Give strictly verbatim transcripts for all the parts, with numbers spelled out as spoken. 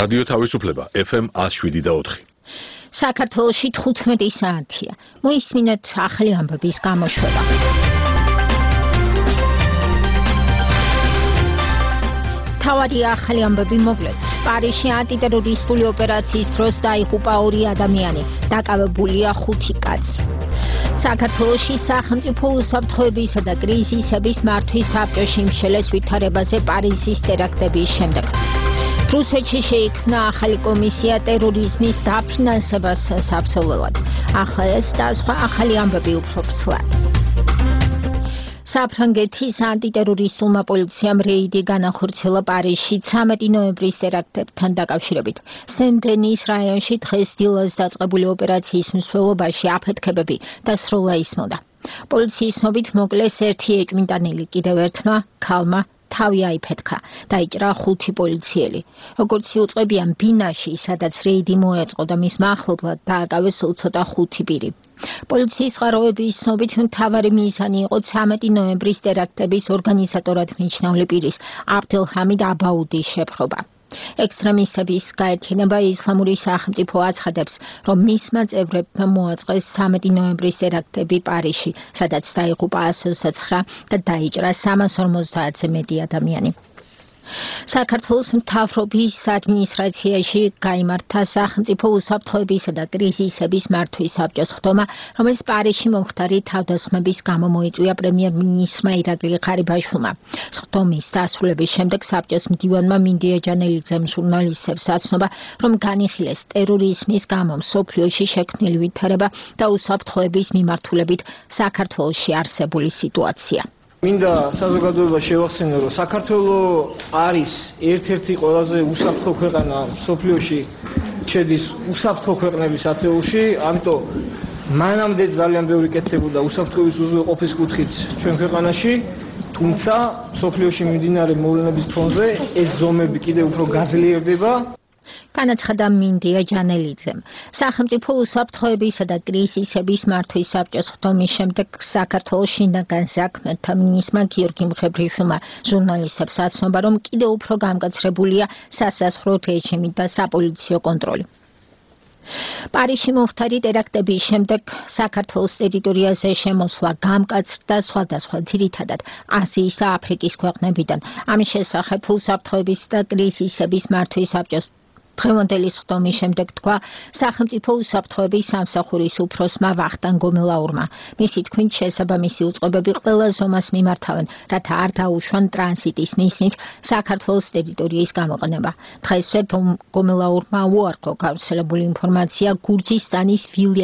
რადიო თავისუფლება ეფ ემ one oh seven და four. საქართველოში თხუთმეტი საათია. მოისმინოთ ახალი ამბების გამოშვება. თავარი ახალი ამბები მოკლედ. პარიზში ანტიტერორისტული ოპერაციის დროს დაიღუპა ორი ადამიანი, დაკავებულია ხუთი კაცი. საქართველოში სახელმწიფო უსაფრთხოებისა და კრიზისების მართვის საბჭოში მშელეს ვითარებაზე პარიზის ტერაქტების შემდეგ. რუსეთში შეიქმნა ახალი კომისია ტერორიზმის დაფინანსებას საბრძოლველად. ახლა ეს და სხვა ახალი ამბები უფრო ვრცლად. საფრანგეთის ანტიტერორისტულმა პოლიციამ რეიდი განახორციელა პარიზში ცამეტი ნოემბრის ტერაქტებთან დაკავშირებით. სენ-დენის რაიონში დღეს დილას დაწყებული ოპერაციის მსვლელობაში აფეთქებები და სროლა ისმოდა. პოლიციის ცნობით მოკლეს ერთი ეჭვმიტანილი, კიდევ ერთმა ქალმა თავი აიფეთქა, დაიჭრა ხუთი პოლიციელი. როგორც იუწყებიან ბინაში, სადაც რეიდი მოეწყო და მის მახლობლად დააკავეს სულ ცოტა ხუთი პირი. პოლიციის წყაროების ცნობით მთავარი მიზანი იყო ცამეტი ნოემბრის ტერაქტების ორგანიზატორად მიჩნეული პირის აბდელჰამიდ აბაუდის შეპყრობა. ექსტრემისტების გაერთიანება ისლამური სახელმწიფო აცხადებს, რომ მისმა წევრებმა მოაწყეს ცამეტი ნოემბრის ტერაქტები პარიზში, სადაც დაიღუპა one oh nine და დაიჭრა three fifty-ზე მეტი ადამიანი. საქართველოს მთავრობის ადმინისტრაციაში გაიმართა სახელმწიფო უსაფრთხოებისა და კრიზისების მართვის საბჭოს ხდომა, რომელიც პარიზში მომხდარი თავდასხმების გამო მოიწვია პრემიერ-მინისტრმა ირაკლი ღარიბაშვილმა. ხდომის დასრულების შემდეგ საბჭოს მდივანმა მინდია ჯანელიძემ ჟურნალისტებს აცნობა, რომ განიხილეს ტერორიზმის გამო მსოფლიოში შექმნილი ვითარება და უსაფრთხოების მიმართულებით საქართველოში არსებული სიტუაცია. მინდა საზოგადოებას შევახსენო, რომ საქართველო არის ერთ-ერთი ყველაზე უსაფრთხო ქვეყანა მსოფლიოში, შედის უსაფრთხო ქვეყნების ათეულში, ამიტომ მანამდე ძალიან ბევრი კეთდებოდა უსაფრთხოების უზრუნველყოფის კუთხით ჩვენ ქვეყანაში, თუმცა მსოფლიოში მიმდინარე მოვლენების ფონზე ეს ზომები კიდევ უფრო გაძლიერდება. განაცხადა მინდია ჯანელიძემ. სახელმწიფო უსაფრთხოებისა და კრიზისების მართვის საბჭოს ხდომის შემდეგ საქართველოს შინაგან საქმეთა მინისტრმა გიორგი მხებრიშვილმა ჟურნალისტებს აცნობა, რომ კიდევ უფრო გამკაცრებულია სასაზღვრო რეჟიმი და საპოლიციო კონტროლი. პარიზში მომხდარი ტერაქტების შემდეგ საქართველოს ტერიტორიაზე შემოსვლა გამკაცრდა სხვადასხვა ძირითადად აზიის და აფრიკის ქვეყნებიდან. ამის შესახებ უსაფრთხოების და კრიზისების მართვის საბჭოს დღევანდელი ხდომის შემდეგ თქვა სახელმწიფო უსაფრთხოების სამსახურის უფროსმა ვახტანგ გომელაურმა. მისი თქმით, შესაბამისი უწყებები ყველა ზომას მიმართავენ, რათა არ დაუშვან ტრანზიტის მიზნით საქართველოს ტერიტორიის გამოყენება. დღესვე გომელაურმა უარყო გავრცელებული ინფორმაცია გურძისტანის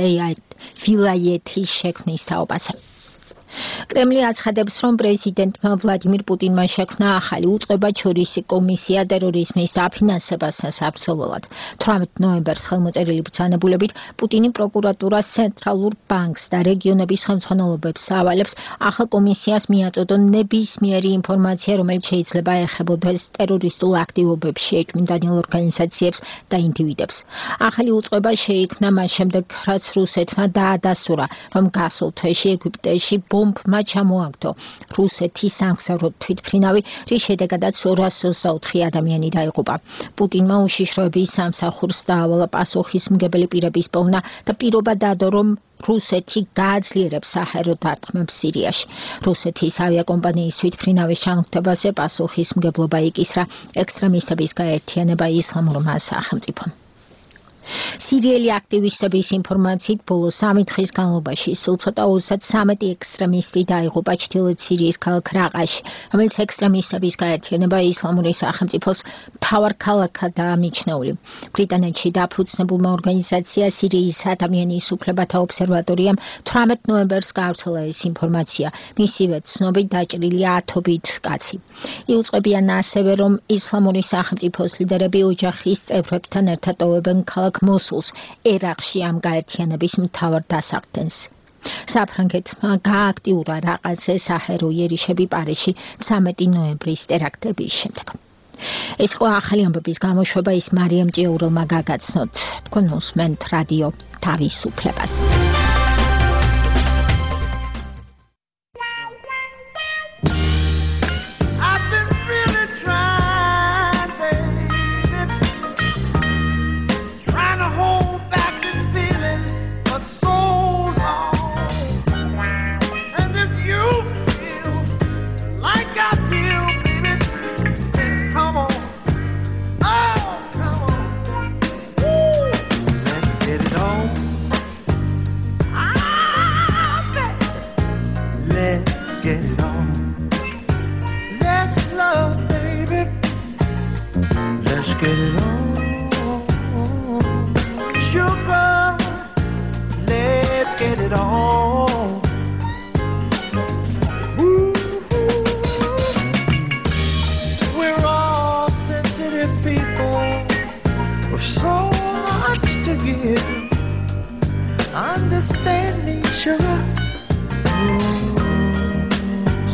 ვილაიეთის შექმნის თაობაზე. კრემლი აცხადებს, რომ პრეზიდენტმა ვლადიმირ პუტინმა შექმნა ახალი უწყებაჩორისი კომისია ტერორიზმის დაფინანსებასთან საბრძოლველად. თვრამეტ ნოემბერს ხელმოწერილი ბრძანებულებით პუტინი პროკურატურას, ცენტრალურ ბანკს და რეგიონების ხელმძღვანელობებს ავალებს ახალ კომისიას მიაწოდონ ნებისმიერი ინფორმაცია, რომელიც შეიძლება ეხებოდეს ტერორისტულ აქტივობებში ეჭვმიტანილ ორგანიზაციებს და ინდივიდებს. ახალი უწყება შეიქმნა მას შემდეგ, რაც რუსეთმა დაადასტურა, რომ გასულ თვეში ეგვიპტეში ბომბმა ჩამოაგდო რუსეთის სამგზავრო თვითმფრინავი, რის შედეგადაც ორასი ოცდაოთხი ადამიანი დაიღუპა. პუტინმა უშიშროების სამსახურს დაავალა პასუხისმგებელი პირების პოვნა და პირობა დადო, რომ რუსეთი გააძლიერებს საჰაერო დარტყმებს სირიაში. რუსეთის ავიაკომპანიის თვითმფრინავის ჩამოგდებაზე პასუხისმგებლობა იკისრა ექსტრემისტების გაერთიანება ისლამურმა სახელმწიფომ. სირიელი აქტივისტების ინფორმაციით ბოლო სამი დღის განმავლობაში სულ ცოტა ოცდათვრამეტი ექსტრემისტი დაიღუპა ჩრდილოეთ სირიის ქალაქ რაყაში, რომელიც ექსტრემისტების გაერთიანება ისლამური სახელმწიფოს მთავარ ქალაქადაა მიჩნეული. ბრიტანეთში დაფუძნებულმა ორგანიზაცია სირიის ადამიანის უფლებათა ობსერვატორიამ თვრამეტ ნოემბერს გავრცელა ეს ინფორმაცია. მისივე ცნობით დაჭრილია ათობით კაცი. იუწყებიან ასევე, რომ ისლამური სახელმწიფოს ლიდერები ოჯახის წევრებთან ერთად ტოვებენ ქალაქ მოსულს ერაყში ამ გაერთიანების მთავარ დასახდენს. საფრანგეთმა გააქტიურა რაყაზე საჰაერო იერიშები პარიზში ცამეტი ნოემბრის ტერაქტების შემდეგ. ეს იყო ახალი ამბების გამოშვება, ის მარიამ ჭიაურელმა გაგაცნოთ. თქვენ უსმენთ რადიო თავისუფლებას.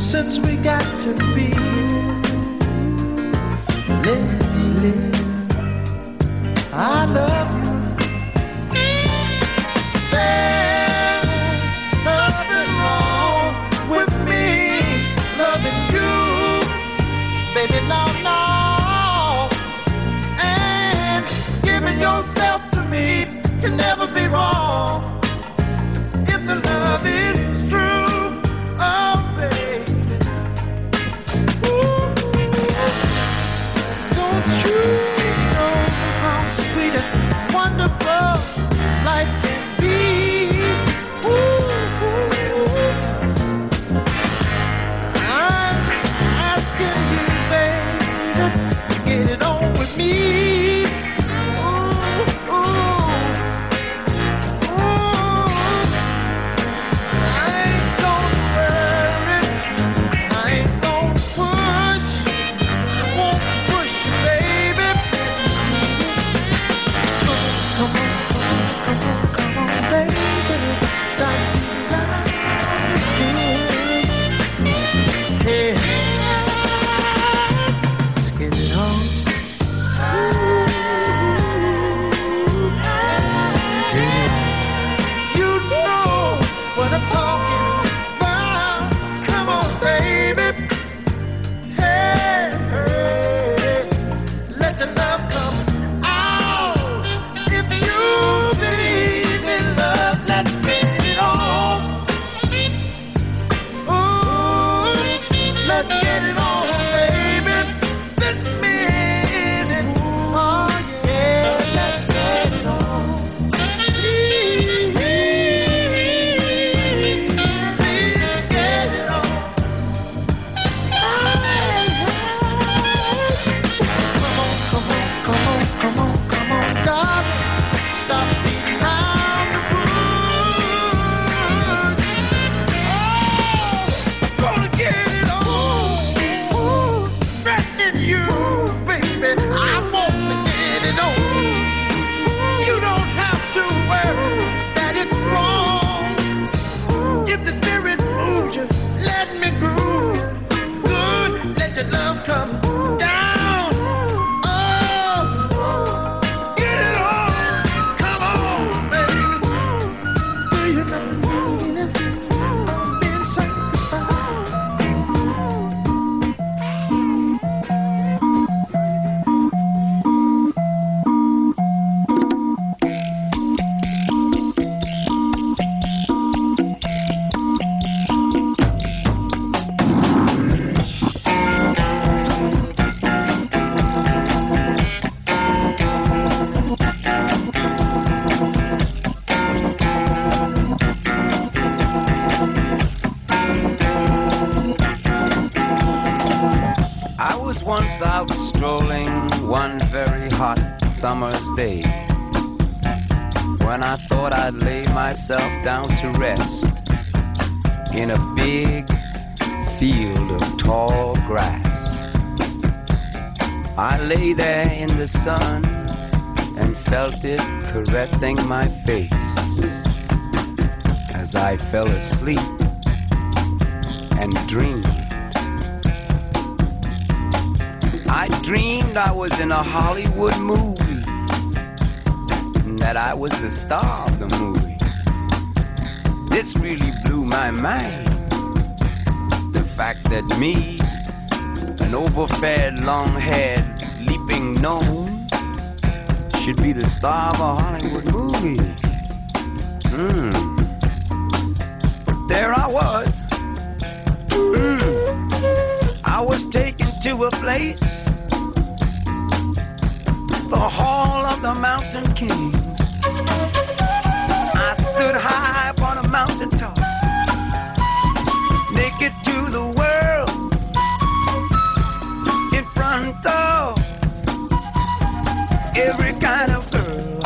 since we got to be. Let's live. I love you. There's nothing wrong with me loving you, baby. No, no. And giving yourself to me can never be wrong if the love is true. Oh, baby. Ooh. Don't you know how sweet and wonderful life can be? Ooh, ooh. I'm asking you, baby, to get it on with me. Ooh, ooh, ooh. I ain't gonna worry, I ain't gonna push, I won't push you, baby. Come on, come on, come on, come on, baby. Stop down this. Yeah. Let's get it on. Get it. You know what I'm talking about. Come on, baby. Hey, hey. Let your love come out. If you believe in love, let's get it on. Ooh, let's get it on, baby. This minute. Oh, yeah, let's get it on. Please, please get it on. Come on, come on, come on, come on, come on, darling. Stop beating around the bush. Oh, gonna get it on. Threatening you, baby. I want to get it on. You don't have to worry that it's wrong. If the spirit moves you, let me groove you. Good, let your love come down. Oh, get it on. Come on, baby. Do you know the meaning of being sanctified? I was once out strolling one very hot summer's day, when I thought I'd lay myself down to rest in a big field of tall grass. I lay there in the sun and felt it caressing my face as I fell asleep and dreamed. I dreamed I was in a Hollywood movie, and that I was the star of the movie. This really blew my mind. The fact that me, an overfed, long-haired, leaping gnome, should be the star of a Hollywood movie. Hmm. But there I was. Hmm. I was taken to a place, the Hall of the Mountain King. I stood high upon a mountain top, naked to the world, in front of every kind of girl.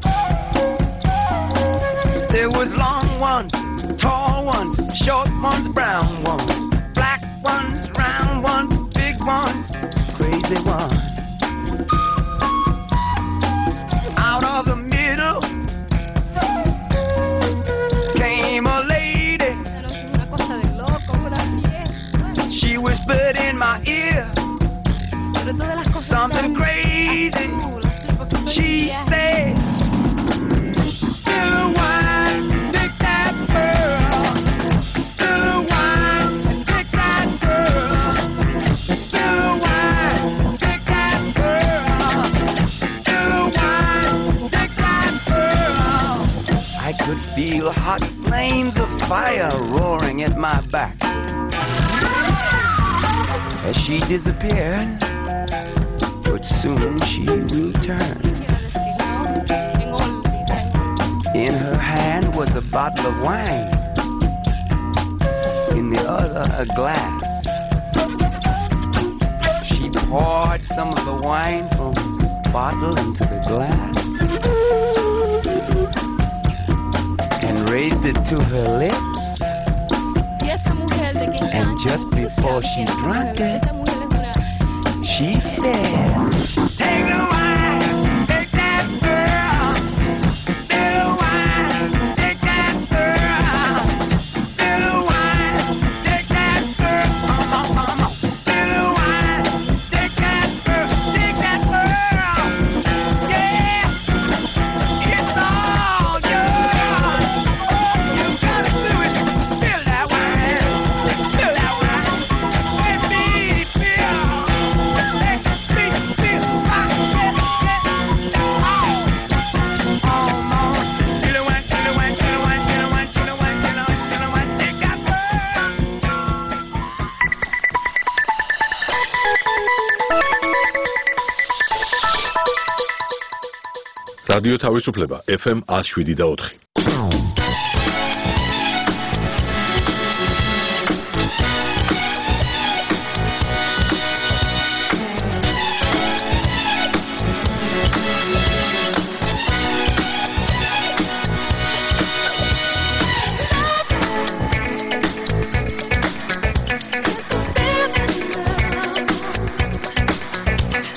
There was long ones, tall ones, short ones, brown ones, black ones, round ones, big ones, crazy ones. Out of the middle came a lady something crazy. She said, still wine, take that girl. Still wine, take that girl. Still wine, take that girl. Still wine, take that girl. I could feel hot flames of fire roaring at my back. As she disappeared, but soon she returned. In her hand was a bottle of wine, in the other a glass. She poured some of the wine from the bottle into the glass and raised it to her lips. And just before she drank it, she said, take the wine, take that girl. Still wine, take that girl. Still wine, take that girl. Still wine, take that girl. Take that girl. Yeah, it's all yours. You gotta do it. Spill that wine. Spill that wine. Let me feel. Let me feel. რადიო თავისუფლება ეფ ემ one oh seven და four.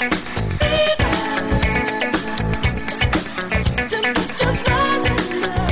Just rising up.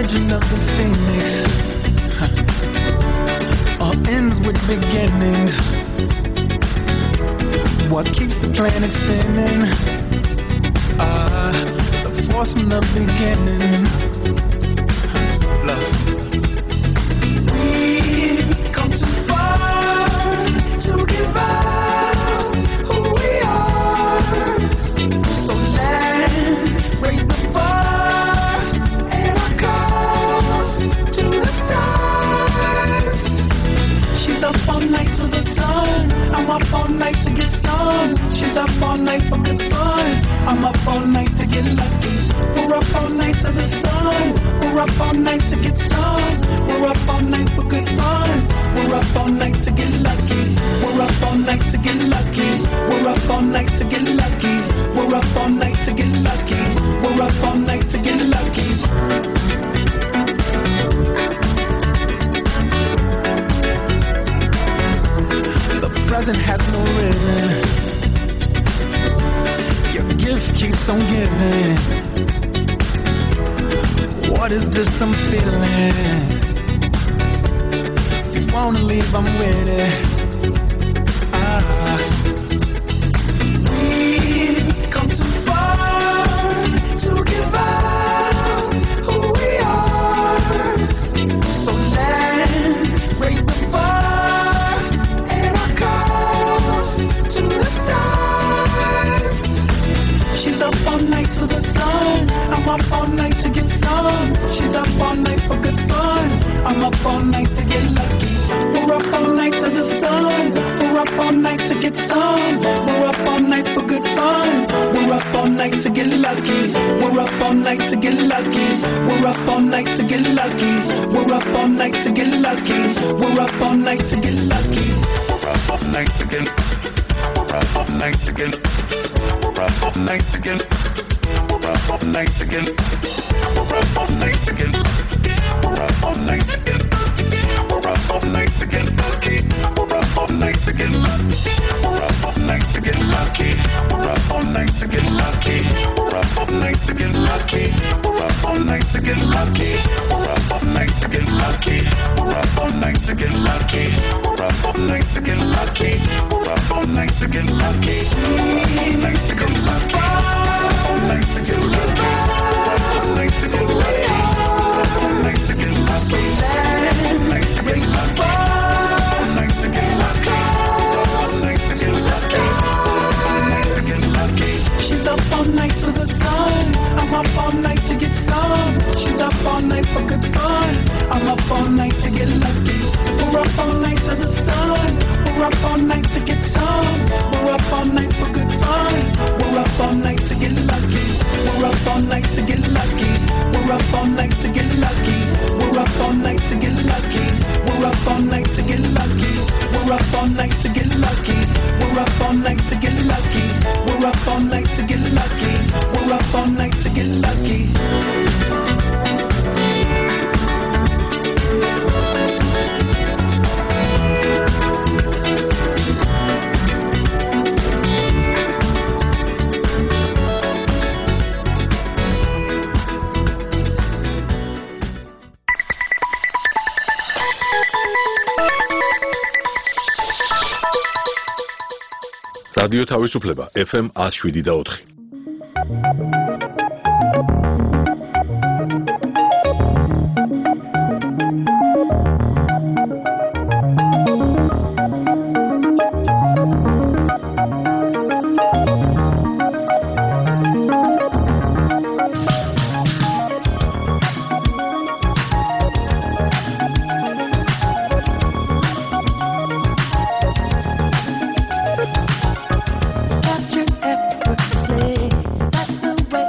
origin of the phoenix. Huh. All ends with beginnings. What keeps the planet spinning? Ah, uh, the force from the beginning. Huh. Love. We've come too far to give up who we are. So let's raise the bar and our cause to the stars. She's up all night to the sun. I'm up all night to get some. She's up all night for good fun. I'm up all night to get lucky. We're up all night to the sun. We're up all night to get some. We're up all night for good fun. We're up all night to get lucky. We're up all night to get lucky. We're up all night to get lucky. We're up all night to get lucky. We're up all night to get lucky. The present has no rhythm. Your gift keeps on giving. What is this I'm feeling? If you wanna leave, I'm with it. Ah. We've come too far to give up who we are. So let's raise the bar and our cause to the stars. She's up all night to the sun. I'm up all night to get some. She's up all night for good fun. I'm up all night to get lucky. We're up all night to the sun. We're up all night to get some. We're up all night for good fun. We're up all night to get lucky. We're up all night to get lucky. We're up all night to get lucky. We're up all night to get lucky. We're up all night to get lucky. We're up all night to get. We're up all night to get. We're up all night to get. We're up all night to get. We're up all night to get. We're up all night to get. We're up all night to get lucky. We're up all night to get lucky. We're up all night to get lucky. We're up all night to get lucky. We're up all night to get lucky. We're up all night to get lucky. We're up all night to get lucky. We're up all night to get lucky. We're up all night to get lucky. We're up all night to get lucky. We're up all night to get lucky. All night to get lucky. All night to get lucky. All night to get lucky. All night to get lucky. All night to get lucky. All night to get lucky. All night to get lucky. She's up all night to the sun. I'm up all night to get some. She's up all night for good fun. I'm up all night to get lucky. We're up all night to the sun. We're up all night to get some. We're up all night for good fun. We're up all night to get lucky. We're up all night to get lucky. We're up all night to get lucky. We're up all night to get lucky. We're up all night to get lucky. We're up all night to get lucky. We're up all night to get lucky. We're up all night to get lucky. We're up all night to get lucky. რადიო თავისუფლება ეფ ემ one oh seven და four. Capture effortlessly. That's the way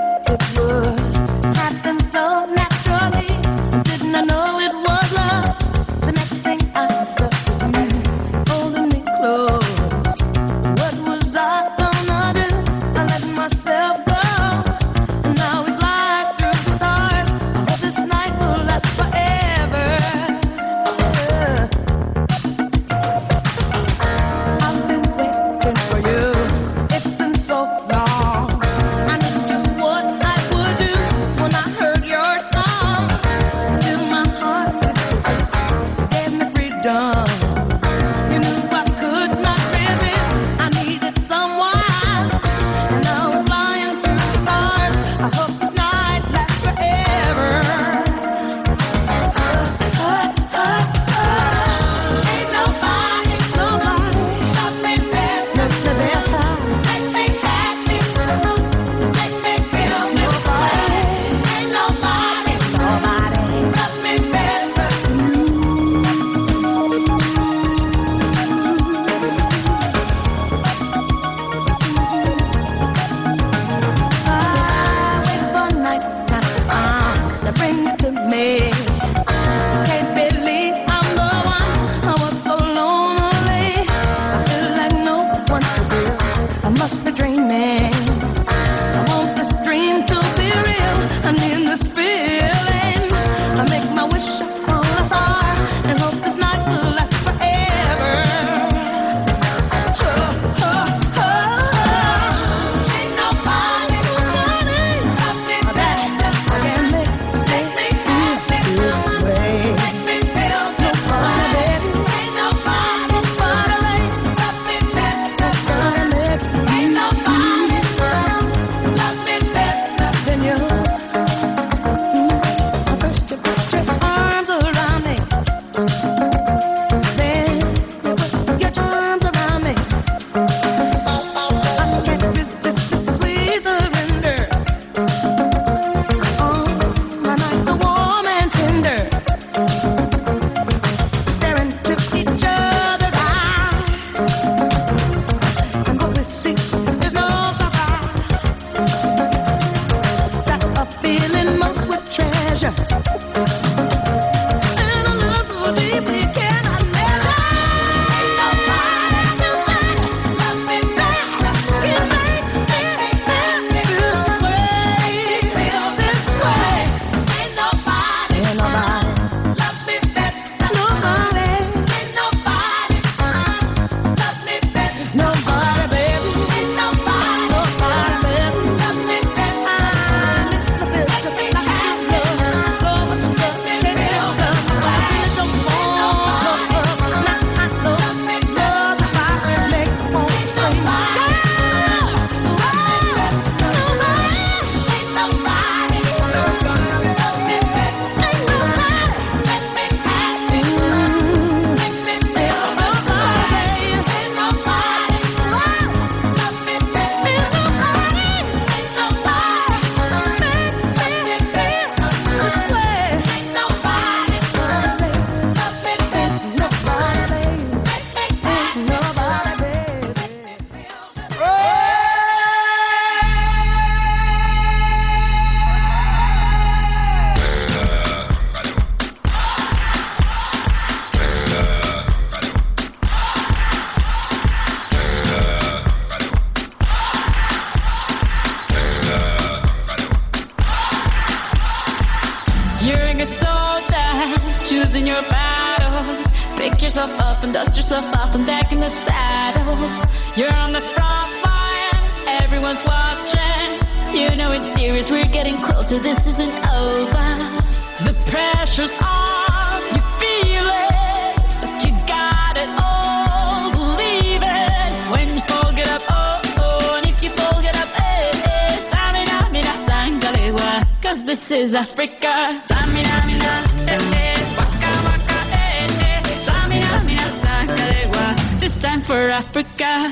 your battle. Pick yourself up and dust yourself off and back in the saddle. You're on the front line, everyone's watching. You know it's serious, we're getting closer, this isn't over. The pressure's on, you feel it, but you got it all, believe it. When you fall, get up, oh, oh, and if you fall, get up, eh, eh. Samina, mina, sangalewa, cause this is Africa. Samina, mina, eh, eh, waka, waka, eh, eh. Samina, mina, sangalewa, this time for Africa.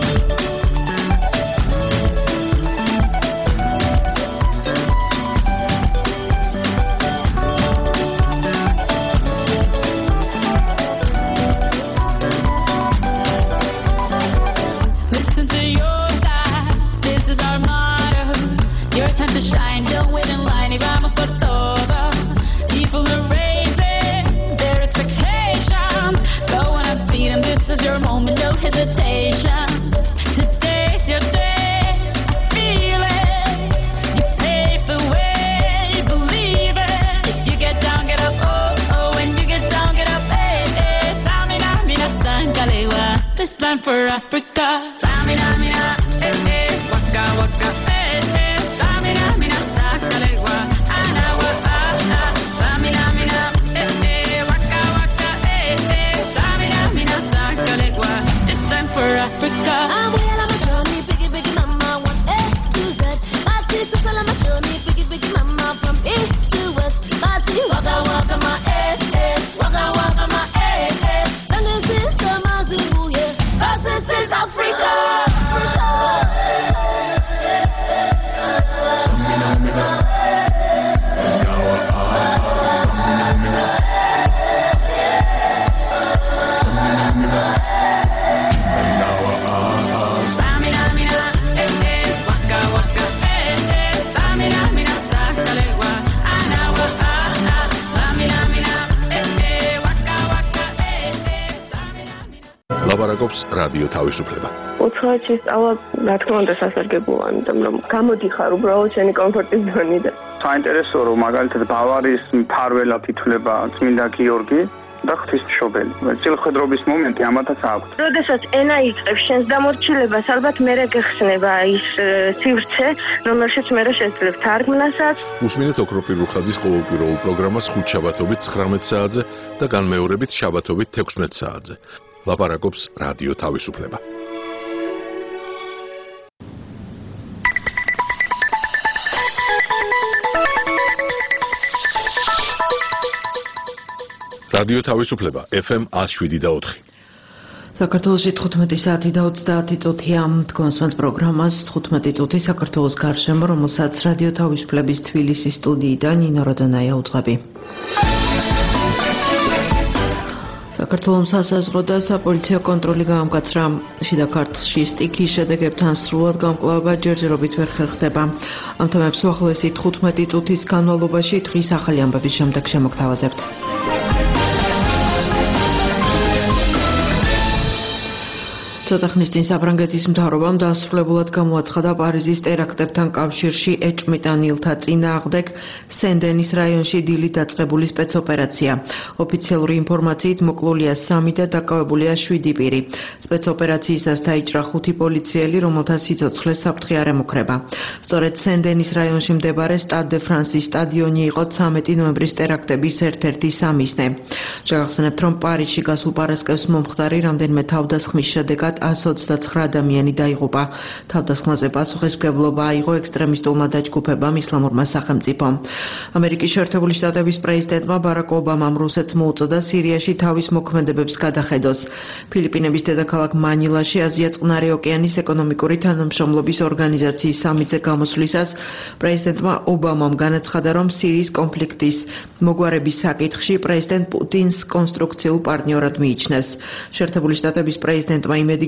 For Africa, Samina, mina, eh, eh, waka, waka, eh, eh, Samina, mina, sakalewa, anawa, ah, ah, Samina, mina, eh, eh, waka, waka, eh, eh, Samina, mina, sakalewa, this time for Africa. I'm well on my journey, biggie, biggie, mama, one A to Z. My sister's all on my journey, biggie, biggie, mama, from east to west. My city, waka, waka, my eh, eh, waka, waka, my eh, eh. And this is the Mazulu, yeah. This is Africa. ლაპარაკობს რადიო თავისუფლება. უცხოეთში სწავლა, რა თქმა უნდა, სასარგებლოა, იმიტომ რომ გამოდიხარ უბრალოდ შენი კომფორტის ზონიდან. საინტერესოა, რომ მაგალითად ბავარიის მფარველად ითვლება წმინდა გიორგი და ღვთისმშობელი. წილხვედრობის მომენტი ამათაც აქვს. როდესაც ენა იწყებს შენს დამორჩილებას, ალბათ მერე გეხსნება ის სივრცე, რომელშიც მერე შეძლებ თარგმნასაც. უსმინეთ ოქროპირ რუხაძის ყოველკვირეულ პროგრამას ხუთშაბათობით ცხრამეტ საათზე და განმეორებით შაბათობით თექვსმეტ საათზე. ლაპარაკობს რადიო თავისუფლება. რადიო თავისუფლება ეფ ემ ათს შვიდი და ოთხი. საქართველოში თხუთმეტი საათი და ოცდაათი წუთია. თქვენს პროგრამას თხუთმეტი წუთი საქართველოს გარშემო, რომელსაც რადიო თავისუფლების თბილისის სტუდიიდან ნინო როდონაია უძღვები. საქართველოს სასაზღვრო და საპოლიციო კონტროლი გაამკაცრა. შიდა ქართლში სტიქის შედეგებთან სრულად გამკლავება ჯერჯერობით ვერ ხერხდება. ამ თემებს უახლოესი თხუთმეტი წუთის განმავლობაში დღის ახალი ამბების შემდეგ შემოგთავაზებთ. ცოტა ხნის წინ საფრანგეთის მთავრობამ დასრულებულად გამოაცხადა პარიზის ტერაქტებთან კავშირში ეჭვმიტანილთა წინააღმდეგ სენ-დენის რაიონში დილით დაწყებული სპეცოპერაცია. ოფიციალური ინფორმაციით მოკლულია სამი და დაკავებულია შვიდი პირი. სპეცოპერაციისას დაიჭრა ხუთი პოლიციელი, რომელთა სიცოცხლე საფრთხე არ ემუქრება. სწორედ სენ-დენის რაიონში მდებარე სტად დე ფრანსის სტადიონი იყო ცამეტი ნოემბრის ტერაქტების ერთ-ერთი სამიზნე. შეგახსენებთ, რომ პარიზში გასულ პარასკევს მომხდარი რამდენიმე თავდასხმის შედეგად ას ოცდაცხრა ადამიანი დაიღუპა. თავდასხმაზე პასუხისმგებლობა აიღო ექსტრემისტულმა დაჯგუფებამ ისლამურმა სახელმწიფომ. ამერიკის შეერთებული შტატების პრეზიდენტმა ბარაკ ობამამ რუსეთს მოუწოდა სირიაში თავის მოქმედებებს გადახედოს. ფილიპინების დედაქალაქ მანილაში აზია-წყნარი ოკეანის ეკონომიკური თანამშრომლობის ორგანიზაციის სამიტზე გამოსვლისას პრეზიდენტმა ობამამ განაცხადა, რომ სირიის კონფლიქტის მოგვარების საკითხში პრეზიდენტ პუტინს კონსტრუქციულ პარტნიორად მიიჩნევს. შეერთებული შტატების პრეზიდენტმა იმედი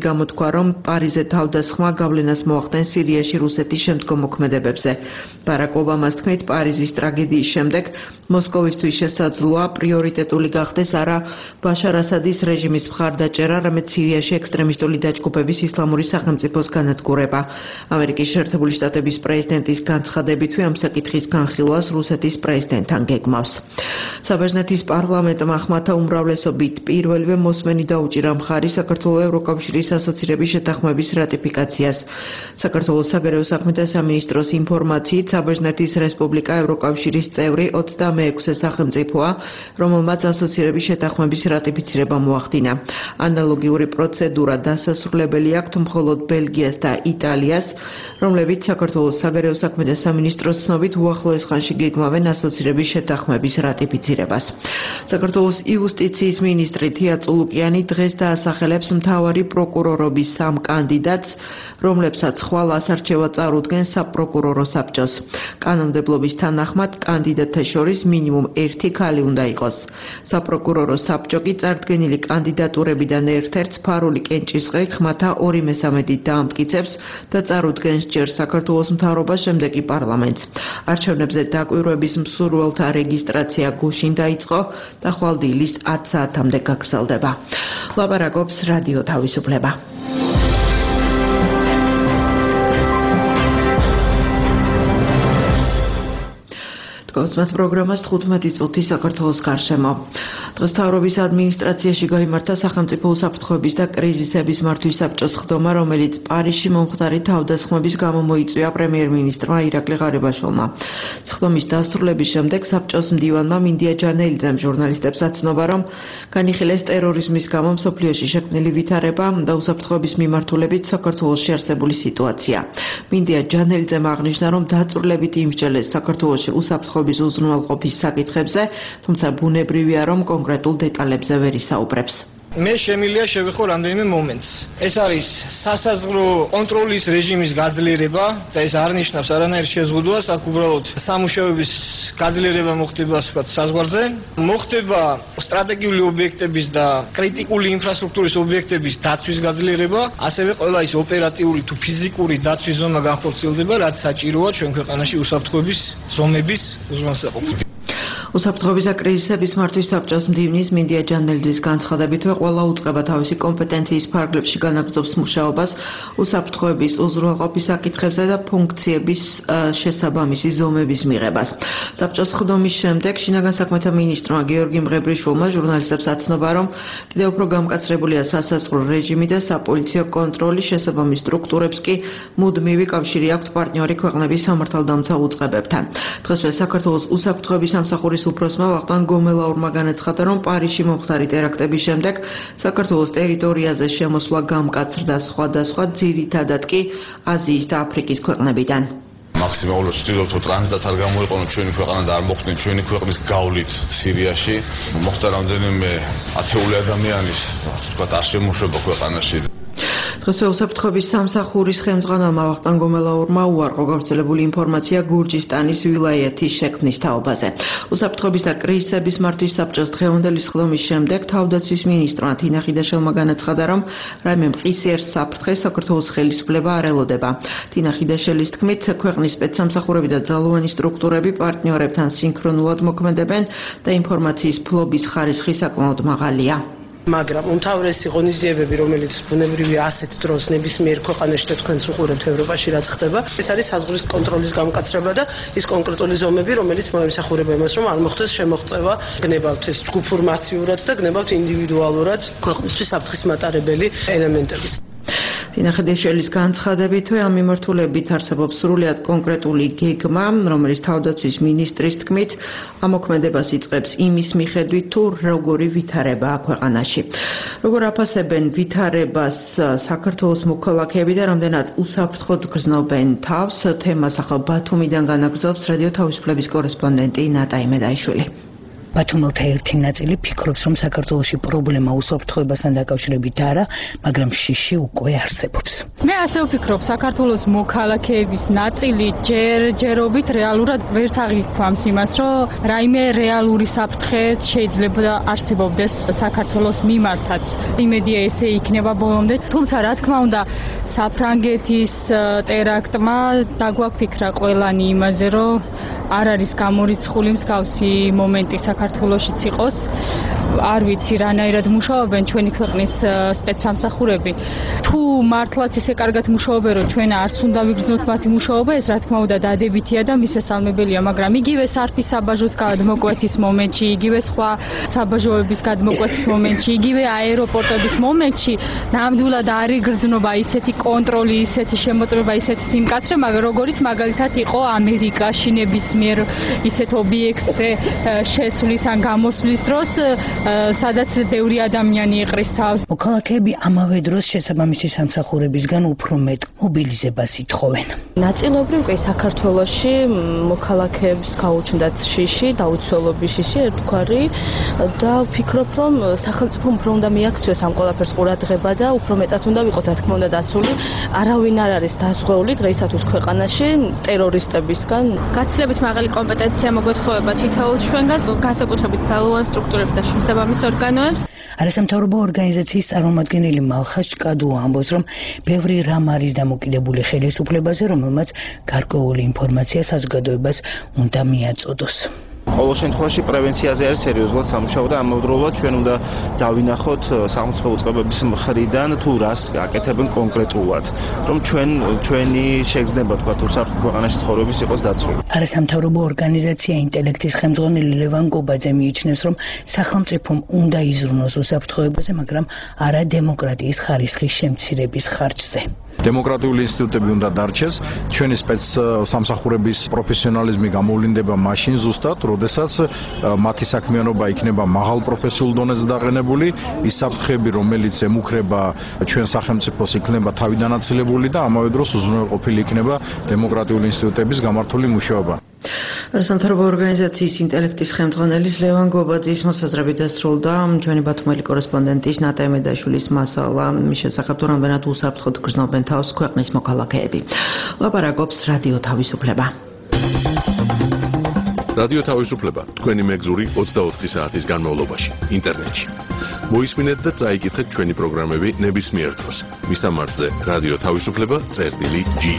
გამოთქვა, რომ პარიზზე თავდასხმა გავლენას მოახდენს სირიაში რუსეთის შემდგომ მოქმედებებზე. ბარაკ ობამას თქმით, პარიზის ტრაგედიის შემდეგ მოსკოვისთვის შესაძლოა პრიორიტეტული გახდეს არა ბაშარ ასადის რეჟიმის მხარდაჭერა, არამედ სირიაში ექსტრემისტული დაჯგუფების ისლამური სახელმწიფოს განადგურება. ამერიკის შეერთებული შტატების პრეზიდენტის განცხადებითვე ამ საკითხის განხილვას რუსეთის პრეზიდენტთან გეგმავს. საბერძნეთის პარლამენტმა ხმათა უმრავლესობით პირველივე მოსმენი დაუჭირა მხარი საქართველოს ევროკავშირის ასოცირების შეთანხმების რატიფიკაციას. საქართველოს საგარეო საქმეთა სამინისტროს ინფორმაციით, საბერძნეთის რესპუბლიკა ევროკავშირის წევრი ოცდამეექვსე სახელმწიფოა, რომელმაც ასოცირების შეთანხმების რატიფიცირება მოახდინა. ანალოგიური პროცედურა დასასრულებელი აქვთ მხოლოდ ბელგიას და იტალიას, რომლებიც საქართველოს საგარეო საქმეთა სამინისტროს ცნობით უახლოეს ხანში გეგმავენ ასოცირების შეთანხმების რატიფიცირებას. საქართველოს იუსტიციის მინისტრი თია წულუკიანი დღეს დაასახელებს მთავარი პროკურორობის სამ კანდიდატს, რომლებსაც ხვალ ასარჩევად წარუდგენს საპროკურორო საბჭოს. კანონმდებლობის თანახმად კანდიდატთა შორის მინიმუმ ერთი ქალი უნდა იყოს. საპროკურორო საბჭო კი წარდგენილი კანდიდატურებიდან ერთ-ერთს ფარული კენჭისყრით ხმათა ორი მესამედით დაამტკიცებს და წარუდგენს ჯერ საქართველოს მთავრობას, შემდეგ კი პარლამენტს. არჩევნებზე დაკვირვების მსურველთა რეგისტრაცია გუშინ დაიწყო და ხვალ დილის ათ საათამდე გაგრძელდება. ლაპარაკობს რადიო თავისუფლება. გაცნობთ პროგრამას თხუთმეტი წუთი საქართველოს გარშემო. დღეს მთავრობის ადმინისტრაციაში გაიმართა სახელმწიფო უსაფრთხოების და კრიზისების მართვის საბჭოს ხდომა, რომელიც პარიზში მომხდარი თავდასხმების გამო მოიწვია პრემიერ-მინისტრმა ირაკლი ღარიბაშვილმა. ხდომის დასრულების შემდეგ საბჭოს მდივანმა მინდია ჯანელიძემ ჟურნალისტებს აცნობა, რომ განიხილეს ტერორიზმის გამო მსოფლიოში შექმნილი ვითარება და უსაფრთხოების მიმართულებით საქართველოში არსებული სიტუაცია. მინდია ჯანელიძემ აღნიშნა, რომ დაწვრილებით იმსჯელეს საქართველოში უსაფრთხო უზრუნველყოფის საკითხებზე, თუმცა ბუნებრივია, რომ კონკრეტულ დეტალებზე ვერ ისაუბრებს. მე შემიძლია შევეხო რამდენიმე მომენტს. ეს არის სასაზღვრო კონტროლის რეჟიმის გაძლიერება და ეს არ ნიშნავს არანაირ შეზღუდვას, აქ უბრალოდ სამუშაოების გაძლიერება მოხდება, ასე ვთქვათ, საზღვარზე. მოხდება სტრატეგიული ობიექტების და კრიტიკული ინფრასტრუქტურის ობიექტების დაცვის გაძლიერება, ასევე ყველა ის ოპერატიული თუ ფიზიკური დაცვის ზონა განხორციელდება, რაც საჭიროა ჩვენ ქვეყანაში უსაფრთხოების ზომების უზრუნველყოფით. უსაფრთხოების და კრიზისების მართვის საბჭოს მდივნის მინდია ჯანელიძის განცხადებითვე ყველა უწყება თავისი კომპეტენციის ფარგლებში განაგრძობს მუშაობას უსაფრთხოების უზრუნველყოფის საკითხებზე და ფუნქციების შესაბამისი ზომების მიღებას. საბჭოს ხდომის შემდეგ შინაგან საქმეთა მინისტრმა გიორგი მღებრიშვილმა ჟურნალისტებს აცნობა, რომ კიდევ უფრო გამკაცრებულია სასაზღვრო რეჟიმი და საპოლიციო კონტროლი, შესაბამის სტრუქტურებს კი მუდმივი კავშირი აქვთ პარტნიორი ქვეყნების სამართალდამცავ უწყებებთან. დღესვე საქართველოს უსაფრთხოების სამსახურის უფროსმა ვახტანგ გომელაურმა განაცხადა, რომ პარიზში მომხდარი ტერაქტების შემდეგ საქართველოს ტერიტორიაზე შემოსვლა გამკაცრდა სხვადასხვა, ძირითადად კი აზიის და აფრიკის ქვეყნებიდან. მაქსიმალურად ვცდილობთ, რომ ტრანზიტად არ გამოიყენოთ ჩვენი ქვეყანა და არ მოხდეთ ჩვენი ქვეყნის გავლით სირიაში. მოხდა რამდენიმე ათეული ადამიანის, ასე ვთქვათ, არ შემოშვება ქვეყანაში. დღესვე უსაფრთხოების სამსახურის ხელმძღვანელმა ვახტანგ გომელაურმა უარყო გავრცელებული ინფორმაცია გურჯისტანის ვილაიეთის შექმნის თაობაზე. უსაფრთხოების და კრიზისების მართვის საბჭოს დღევანდელი ხდომის შემდეგ თავდაცვის მინისტრმა თინა ხიდაშელმა განაცხადა, რომ რაიმე მყისიერ საფრთხეს საქართველოს ხელისუფლება არ ელოდება. თინა ხიდაშელის თქმით, ქვეყნის სპეცსამსახურები და ძალოვანი სტრუქტურები პარტნიორებთან სინქრონულად მოქმედებენ და ინფორმაციის ფლობის ხარისხი საკმაოდ მაღალია. მაგრამ უმთავრესი ღონისძიებები, რომელიც ბუნებრივია ასეთ დროს ნებისმიერ ქვეყანაში და თქვენც უყურებთ ევროპაში რაც ხდება, ეს არის საზღვრის კონტროლის გამკაცრება და ის კონკრეტული ზომები, რომელიც მოემსახურება იმას, რომ არ მოხდეს შემოღწევა, გნებავთ ეს ჯგუფურ მასიურად და გნებავთ ინდივიდუალურად ქვეყნისთვის საფრთხის მატარებელი ელემენტების. თინა ხიდაშელის განცხადებითვე ამ მიმართულებით არსებობს სრულიად კონკრეტული გეგმა, რომელიც თავდაცვის მინისტრის თქმით ამოქმედებას იწყებს იმის მიხედვით, თუ როგორი ვითარებაა ქვეყანაში. როგორ აფასებენ ვითარებას საქართველოს მოქალაქეები და რამდენად უსაფრთხოდ გრძნობენ თავს, თემას ახალ ბათუმიდან განაგრძობს რადიო თავისუფლების კორესპონდენტი ნატა იმედაიშვილი. ბათუმელთა ერთი ნაწილი ფიქრობს, რომ საქართველოში პრობლემა უსაფრთხოებასთან დაკავშირებით არა, მაგრამ შიში უკვე არსებობს. მე ასე ვფიქრობ, საქართველოს მოქალაქეების ნაწილი ჯერჯერობით რეალურად ვერც აღიქვამს იმას, რომ რაიმე რეალური საფრთხე შეიძლება არსებობდეს საქართველოს მიმართაც. იმედია ესე იქნება ბოლომდე, თუმცა რა თქმა უნდა, საფრანგეთის ტერაქტმა დაგვაფიქრა ყველანი იმაზე, რომ არ არის გამორიცხული მსგავსი მომენტი საქართველოშიც იყოს. არ ვიცი რანაირად მუშაობენ ჩვენი ქვეყნის სპეცსამსახურები. თუ მართლაც ესე კარგად მუშაობენ, რომ ჩვენ არც უნდა ვიგრძნოთ მათი მუშაობა, ეს რა თქმა უნდა დადებითია და მისასალმებელია, მაგრამ იგივე სარფის საბაჟოს გადმოკვეთის მომენტში, იგივე სხვა საბაჟოების გადმოკვეთის მომენტში, იგივე აეროპორტების მომენტში ნამდვილად არის გრძნობა, ისეთი კონტროლი, ისეთი შემოწმება, ისეთი სიმკაცრე, როგორიც მაგალითად იყო ამერიკაში ნებისმიერ ისეთ ობიექტზე შესვლის ან გამოსვლის დროს, სადაც ბევრი ადამიანი ეყრის თავს. მოქალაქეები ამავე დროს შესაბამისი სამსახურებისგან უფრო მეტ მობილიზებას ითხოვენ. ნაწილობრივ კი საქართველოში მოქალაქეებს გაუჩნდათ შიში, დაუცველობის შიში ერთგვარი და ვფიქრობ, რომ სახელმწიფო უფრო უნდა მიაქციოს ამ ყველაფერს ყურადღება და უფრო მეტად უნდა ვიყოთ, რა თქმა უნდა, დაცული. არავინ არ არის დაზღვეული დღეისათვის ქვეყანაში ტერორისტებისგან. გაცილებით მაღალი კომპეტენცია მოგვეთხოვება თითოეულ ჩვენგანს, განსაკუთრებით ძალოვან სტრუქტურებს და შესაბამის ორგანოებს. არასამთავრობო ორგანიზაციის წარმომადგენელი მალხას ჭკადუა ამბობს, რომ ბევრი რამ არის დამოკიდებული ხელისუფლებაზე, რომელმაც გარკვეული ინფორმაცია საზოგადოებას უნდა მიაწოდოს. ყოველ შემთხვევაში პრევენციაზე არის სერიოზულად სამუშაო და ამავდროულად ჩვენ უნდა დავინახოთ სახელმწიფო უწყებების მხრიდან თუ რას აკეთებენ კონკრეტულად, რომ ჩვენ ჩვენი შეგრძნება თქვა თუ საფრთხე ქვეყანაში ცხოვრების იყოს დაცული. არასამთავრობო ორგანიზაცია ინტელექტის ხელმძღვანელი ლევან გობაძე მიიჩნევს, რომ სახელმწიფომ უნდა იზრუნოს უსაფრთხოებაზე, მაგრამ არა დემოკრატიის ხარისხის შემცირების ხარჯზე. დემოკრატიული ინსტიტუტები უნდა დარჩეს, ჩვენი სპეცსამსახურების პროფესიონალიზმი გამოვლინდება მაშინ ზუსტად, როდესაც მათი საქმიანობა იქნება მაღალ პროფესიულ დონეზე დაყენებული, ის საფრთხეები, რომელიც ემუქრება ჩვენ სახელმწიფოს, იქნება თავიდანაცილებული და ამავე დროს უზრუნველყოფილი იქნება დემოკრატიული ინსტიტუტების გამართული მუშაობა. არასამთავრობო ორგანიზაციის ინტელექტის ხელმძღვანელის ლევან გობაძის მოსაზრებით დასრულდა ჩვენი ბათუმელი კორესპონდენტის ნატა მედაშვილის მასალა მის შესახებ, თუ რამდენად უსაფრთხოდ გრძნობენ თავს ქვეყნის მოქალაქეები. ლაპარაკობს რადიო თავისუფლება. რადიო თავისუფლება თქვენი მეგზური ოცდაოთხი საათის განმავლობაში ინტერნეტში. მოისმინეთ და წაიკითხეთ ჩვენი პროგრამები ნებისმიერ დროს. მისამართზე რადიო თავისუფლება წერტილი ჯი.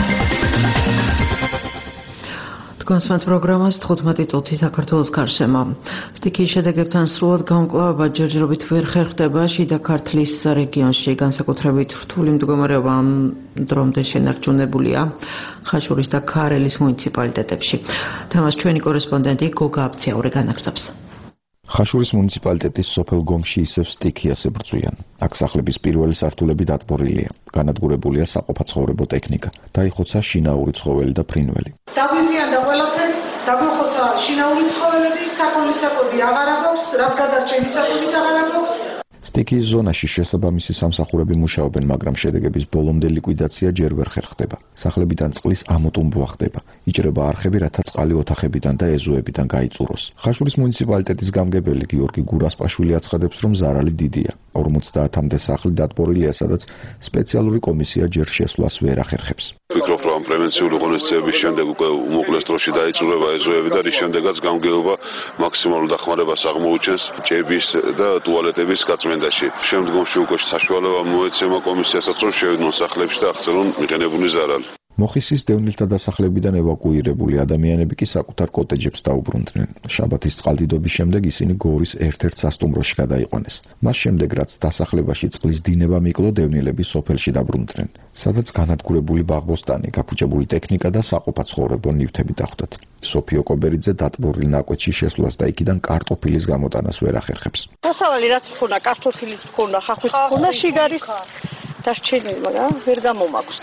კონსვენთ პროგრამას თხუთმეტი წუთი საქართველოს გარშემო. სტიქიის შედეგებთან სრულად გამკლავება ჯერჯერობით ვერ ხერხდება შიდა ქართლის რეგიონში, განსაკუთრებით რთული მდგომარეობა ამ დრომდე შენარჩუნებულია ხაშურის და ქარელის მუნიციპალიტეტებში. თამას ჩვენი კორესპონდენტი გოგა აბციაური განაგრძობს. ხაშურის მუნიციპალიტეტის სოფელ გომში ისევ სტიქიას ებრძვიან. აქ სახლების პირველი სართულები დატბორილია. განადგურებულია საყოფაცხოვრებო ტექნიკა. დაიხოცა შინაური ცხოველი და ფრინველი. დაგვიზიანდა ყველაფერი, დაგვეხოცა შინაური ცხოველები, საქონლის საკვები აღარ აქვს, რაც გადარჩენილი საკვებიც აღარ აქვს. სტიქიის ზონაში შესაბამისი სამსახურები მუშაობენ, მაგრამ შედეგების ბოლომდე ლიკვიდაცია ჯერ ვერ ხერხდება. სახლებიდან წყლის ამოტუმბვა ხდება. იჭრება არხები, რათა წყალი ოთახებიდან და ეზოებიდან გაიწუროს. ხაშურის მუნიციპალიტეტის გამგებელი გიორგი გურასპაშვილი აცხადებს, რომ ზარალი დიდია. ორმოცდაათამდე სახლი დატბორილია, სადაც სპეციალური კომისია ჯერ შესვლას ვერ ახერხებს. ვფიქრობ, რომ პრევენციული ღონისძიების შემდეგ უკვე უმოკლეს დროში დაიწურება ეზოები და რის შემდეგაც გამგეობა მაქსიმალურ დახმარებას აღმოუჩენს ჭების და ტუალეტების გაწმენდაში. შემდგომში უკვე საშუალება მოეცემა კომისიასაც, რომ შევიდნენ სახლებში და აღწერონ მიყენებული ზარალი. მოხისის დევნილთა დასახლებიდან ევაკუირებული ადამიანები კი საკუთარ კოტეჯებს დაუბრუნდნენ. შაბათის წყალდიდობის შემდეგ ისინი გორის ერთ-ერთ სასტუმროში გადაიყვანეს. მას შემდეგ, რაც დასახლებაში წყლის დინება მიკლო, დევნილები სოფელში დაბრუნდნენ, სადაც განადგურებული ბაღბოსტანი, გაფუჭებული ტექნიკა და საყოფაცხოვრებო ნივთები დახვდათ. სოფიო კობერიძე დატბორილ ნაკვეთში შესვლას და იქიდან კარტოფილის გამოტანას ვერ ახერხებს. მოსავალი რაც მქონა, კარტოფილის მქონა, ხახვით მქონა, შიგარის დარჩენილი, მაგრამ ვერ გამომაქვს.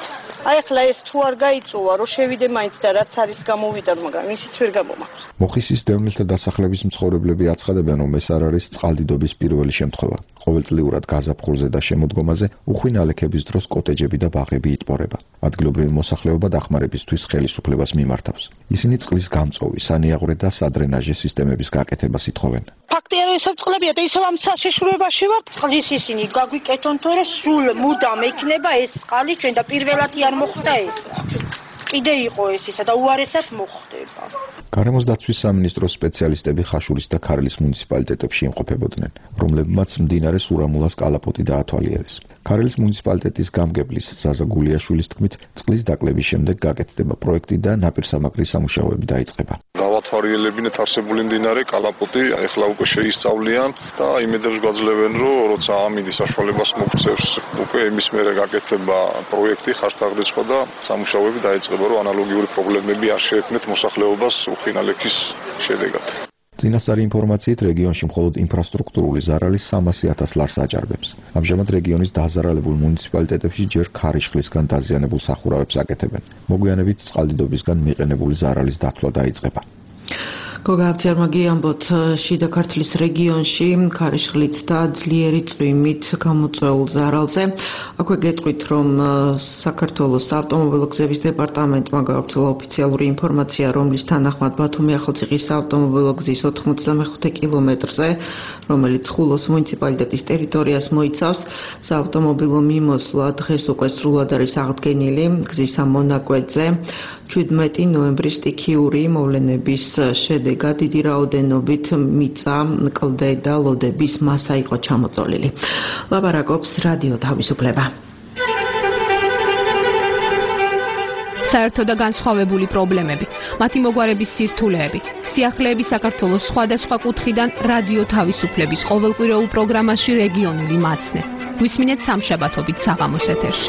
აი ახლა ეს თუ არ გაიწოვა, რომ შევიდე მაინც და რაც არის გამოვიდა, მაგრამ ისიც ვერ გამომაქვს. მოხისის დევნილთა დასახლების მცხოვრებლები აცხადებენ, რომ ეს არ არის წყალდიდობის პირველი შემთხვევა. ყოველწლიურად გაზაფხულზე და შემოდგომაზე უხვი ნალექების დროს კოტეჯები და ბაღები იტბორება. ადგილობრივი მოსახლეობა დახმარებისთვის ხელისუფლებას მიმართავს. ისინი წყლის გამწოვი, სანიაღვრე და სადრენაჟე სისტემების გაკეთებას ითხოვენ. ფაქტია, რომ ისევ წყლებია და ისევ ამ საშიშროებაში ვართ. წყლის ისინი გაგვიკეთონ, თორე სულ მუდამ ექნება ეს წყალი ჩვენ და პირველად არ მოხდა ეს. კიდე იყო ეს ისა და უარესად მოხდება. გარემოს დაცვის სამინისტროს სპეციალისტები ხაშურის და ქარელის მუნიციპალიტეტებში იმყოფებოდნენ, რომლებმაც მდინარე სურამულას კალაპოტი დაათვალიერეს. ქარელის მუნიციპალიტეტის გამგებლის ზაზა გულიაშვილის თქმით, წყლის დაკლების შემდეგ გაკეთდება პროექტი და ნაპირსამაგრის სამუშაოები დაიწყება. დავათვალიერებინეთ არსებული მდინარე კალაპოტი, ახლა უკვე შეისწავლიან და იმედებს გვაძლევენ, რომ როცა ამინდი საშუალებას მოგწევს, უკვე იმის მერე გაკეთება პროექტი, ხარჯთაღრიცხვა და სამუშაოები დაიწყება, რომ ანალოგიური პრობლემები არ შეექმნეთ მოსახლეობას უხინალექის შედეგად. წინასწარი ინფორმაციით რეგიონში მხოლოდ ინფრასტრუქტურული ზარალი სამასი ათას ლარს აჭარბებს. ამჟამად რეგიონის დაზარალებულ მუნიციპალიტეტებში ჯერ ქარიშხლისგან დაზიანებულ სახურავებს აკეთებენ. მოგვიანებით წყალდიდობისგან მიყენებული ზარალის დათვლა დაიწყება. გოგა აბჯარმაგი ამბობთ, შიდა ქართლის რეგიონში ქარიშხლით და ძლიერი წვიმით გამოწვეულ ზარალზე. აქვე გეტყვით, რომ საქართველოს ავტომობილო გზების დეპარტამენტმა გავრცელა ოფიციალური ინფორმაცია, რომლის თანახმად ბათუმი-ახალციხის ავტომობილო გზის ოთხმოცდამეხუთე კილომეტრზე, რომელიც ხულოს მუნიციპალიტეტის ტერიტორიას მოიცავს, საავტომობილო მიმოსვლა დღეს უკვე სრულად არის აღდგენილი გზის ამ მონაკვეთზე. შვიდმეტი ნოემბრის სტიქიური მოვლენების შედეგად დიდი რაოდენობით მიწა, კლდე და ლოდების მასა იყო ჩამოწოლილი. ლაპარაკობს რადიო თავისუფლება. საერთო და განსხვავებული პრობლემები, მათი მოგვარების სირთულეები, სიახლეები საქართველოს სხვადასხვა კუთხიდან რადიო თავისუფლების ყოველკვირეულ პროგრამაში რეგიონული მაცნე. გვისმინეთ სამშაბათობით საღამოს ეთერში.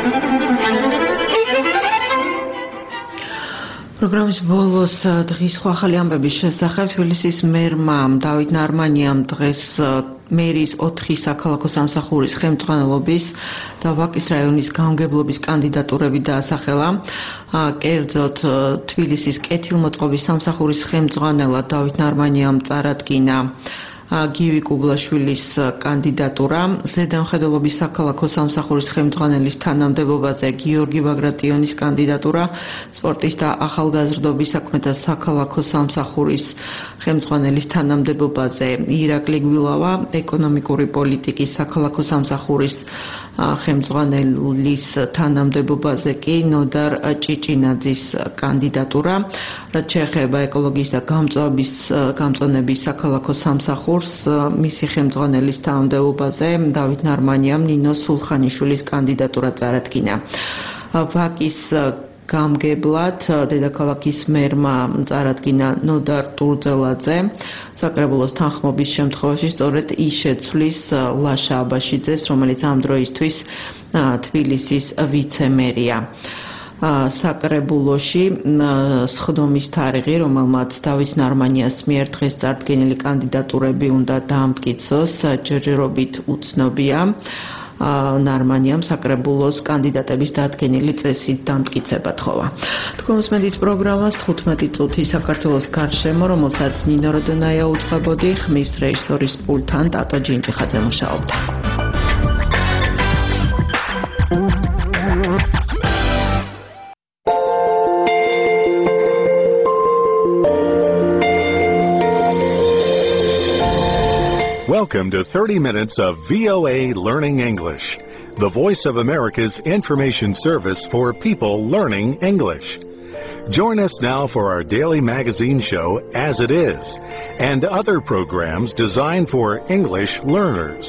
პროგრამის ბოლოს დღის სხვა ახალი ამბების შესახებ თბილისის მერმა დავით ნარმანიამ დღეს მერის ოთხი საქალაქო სამსახურის ხელმძღვანელობის და ვაკის რაიონის გამგებლობის კანდიდატურები დაასახელა. კერძოდ თბილისის კეთილმოწყობის სამსახურის ხელმძღვანელად დავით ნარმანიამ წარადგინა გივი კუბლაშვილის კანდიდატურა, ზედამხედველობის საქალაქო სამსახურის ხელმძღვანელის თანამდებობაზე გიორგი ბაგრატიონის კანდიდატურა, სპორტის და ახალგაზრდობის საქმეთა საქალაქო სამსახურის ხელმძღვანელის თანამდებობაზე ირაკლი გვილავა, ეკონომიკური პოლიტიკის საქალაქო სამსახურის ხელმძღვანელის თანამდებობაზე კი ნოდარ ჭიჭინაძის კანდიდატურა, რაც შეეხება ეკოლოგიის და გამწვავების გამწვანების საქალაქო სამსახურს, მისი ხელმძღვანელის თანამდებობაზე დავით ნარმანიამ ნინო სულხანიშვილის კანდიდატურა წარადგინა. ვაკის გამგებლად დედაქალაქის მერმა წარადგინა ნოდარ ტურძელაძე. საკრებულოს თანხმობის შემთხვევაში სწორედ ის შეცვლის ლაშა აბაშიძეს, რომელიც ამ დროისთვის თბილისის ვიცემერია. საკრებულოში სხდომის თარიღი, რომელმაც დავით ნარმანიას მიერ დღეს წარდგენილი კანდიდატურები უნდა დაამტკიცოს, ჯერჯერობით უცნობია. ნარმანიამ საკრებულოს კანდიდატების დადგენილი წესით დამტკიცება თხოვა. თქვენს მედით პროგრამას თხუთმეტი წუთი საქართველოს გარშემო, რომელსაც ნინო როდონაია უძღვებოდი, ხმის რეჟისორის პულტთან ტატო ჯინჯიხაძე მუშაობდა. Welcome to thirty minutes of V O A Learning English, the voice of America's information service for people learning English. Join us now for our daily magazine show, As It Is, and other programs designed for English learners.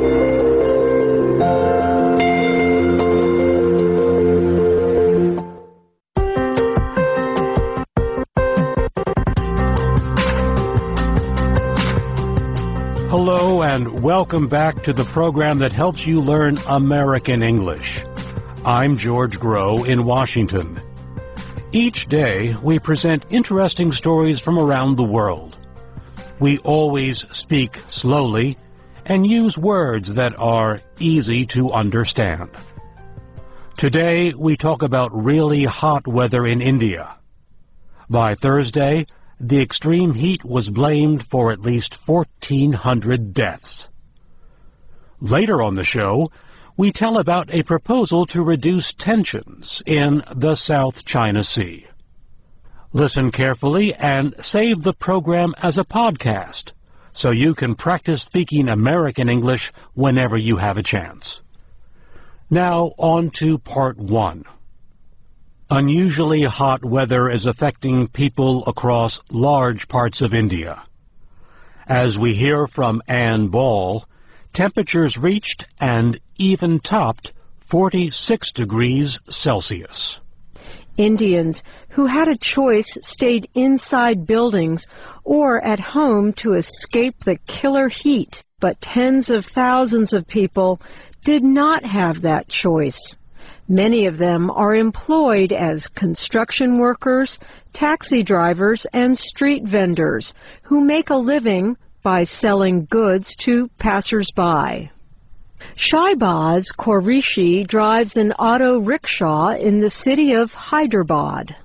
Hello and welcome back to the program that helps you learn American English. I'm George Grow in Washington. Each day we present interesting stories from around the world. We always speak slowly and use words that are easy to understand. Today, we talk about really hot weather in India. By Thursday, the extreme heat was blamed for at least fourteen hundred deaths. Later on the show, we tell about a proposal to reduce tensions in the South China Sea. Listen carefully and save the program as a podcast so you can practice speaking American English whenever you have a chance. Now on to part one. Unusually hot weather is affecting people across large parts of India. As we hear from Ann Ball, temperatures reached and even topped forty-six degrees Celsius. Indians who had a choice stayed inside buildings or at home to escape the killer heat, but tens of thousands of people did not have that choice. Many of them are employed as construction workers, taxi drivers, and street vendors who make a living by selling goods to passers-by. Shahbaz Qureshi drives an auto rickshaw in the city of Hyderabad.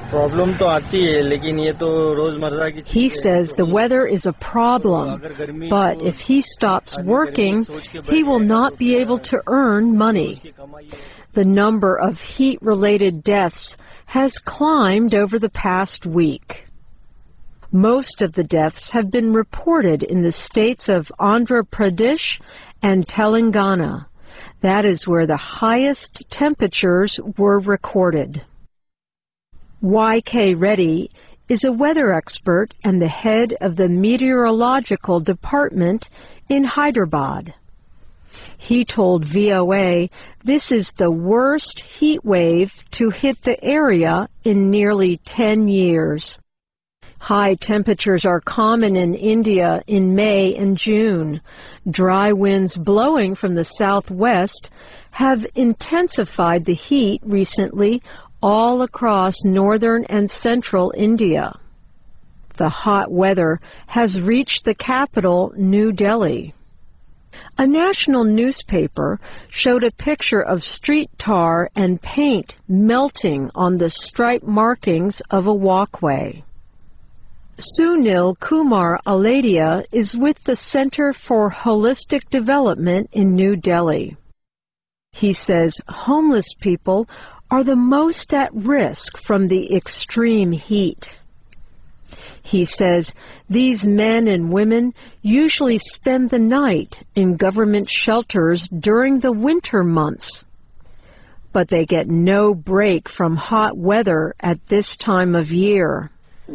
He says the weather is a problem, but if he stops working, he will not be able to earn money. The number of heat-related deaths has climbed over the past week. Most of the deaths have been reported in the states of Andhra Pradesh and Telangana. That is where the highest temperatures were recorded. Y K Reddy is a weather expert and the head of the meteorological department in Hyderabad. He told V O A this is the worst heat wave to hit the area in nearly ten years. High temperatures are common in India in May and June. Dry winds blowing from the southwest have intensified the heat recently all across northern and central India. The hot weather has reached the capital, New Delhi. A national newspaper showed a picture of street tar and paint melting on the stripe markings of a walkway. Sunil Kumar Aladia is with the Center for Holistic Development in New Delhi. He says homeless people are the most at risk from the extreme heat. He says these men and women usually spend the night in government shelters during the winter months, but they get no break from hot weather at this time of year.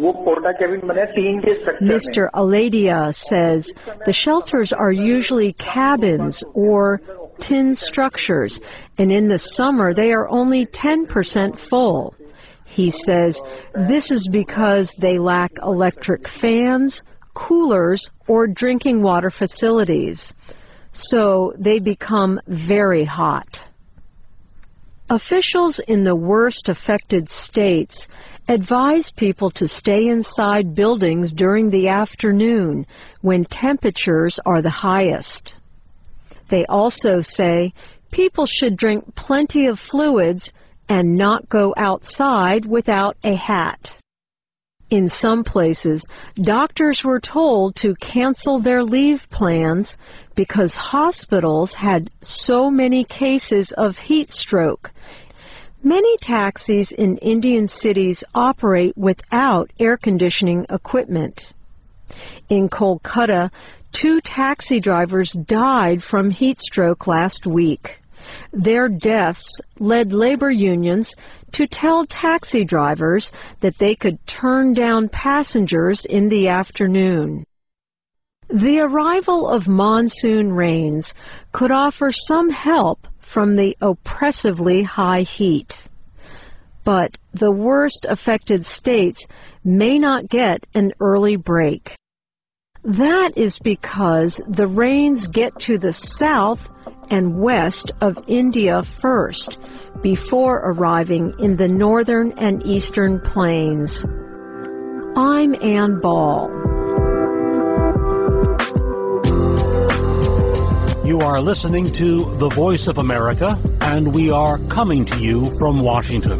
Mister Aladia says the shelters are usually cabins or tin structures, and in the summer they are only ten percent full. He says this is because they lack electric fans, coolers, or drinking water facilities, so they become very hot. Officials in the worst affected states advise people to stay inside buildings during the afternoon when temperatures are the highest. They also say people should drink plenty of fluids and not go outside without a hat. In some places, doctors were told to cancel their leave plans because hospitals had so many cases of heat stroke. Many taxis in Indian cities operate without air conditioning equipment. In Kolkata, two taxi drivers died from heat stroke last week. Their deaths led labor unions to tell taxi drivers that they could turn down passengers in the afternoon. The arrival of monsoon rains could offer some help from the oppressively high heat. But the worst affected states may not get an early break. That is because the rains get to the south and west of India first, before arriving in the northern and eastern plains. I'm Ann Ball. You are listening to The Voice of America, and we are coming to you from Washington.